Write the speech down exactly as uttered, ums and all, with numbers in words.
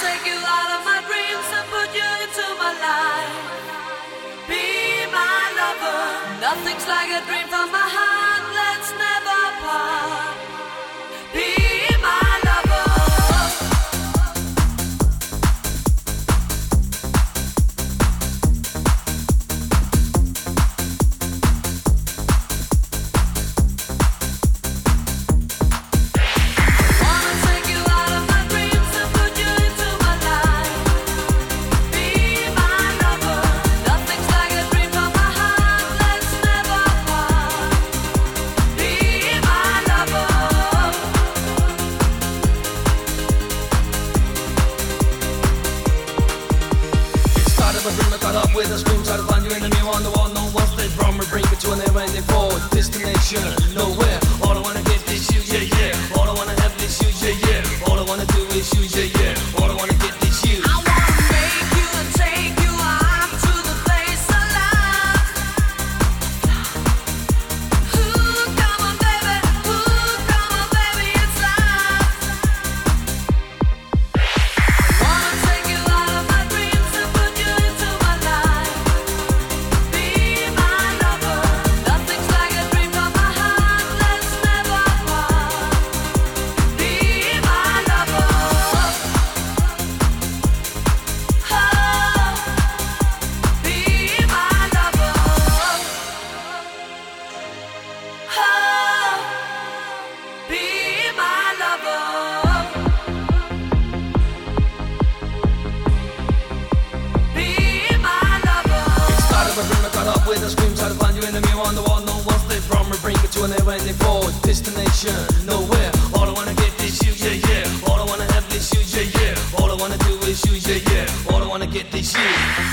take you out of my dreams and put you into my life. Be my lover. Nothing's like a dream from my heart. Let's never part. Be my lover. With a scream, try to find you in the mirror on the wall. No one stay from me, bring me to an never-ending forward destination. Nowhere, all I wanna get is you, yeah, yeah. All I wanna have is you, yeah, yeah. All I wanna do is you, yeah, yeah. All I wanna get is you. I wanna make you and take you out to the place I love. Ooh, come on, baby. Ooh, come on, baby, it's love. I wanna take you out of my dreams and put you into my life. Be my lover. Nothing's like a dream from my heart. Let's never part. Be my lover. Oh, be my lover. Oh, be my lover. Be my lover. Started my dream, I caught up with a scream, try to find you in the mirror on the wall. No one stay from me, bring me to an never-ending forward destination. Nowhere, all I wanna get is you, yeah, yeah. All I wanna have is you, yeah, yeah. All I wanna do is you, yeah, yeah. All I wanna get is you.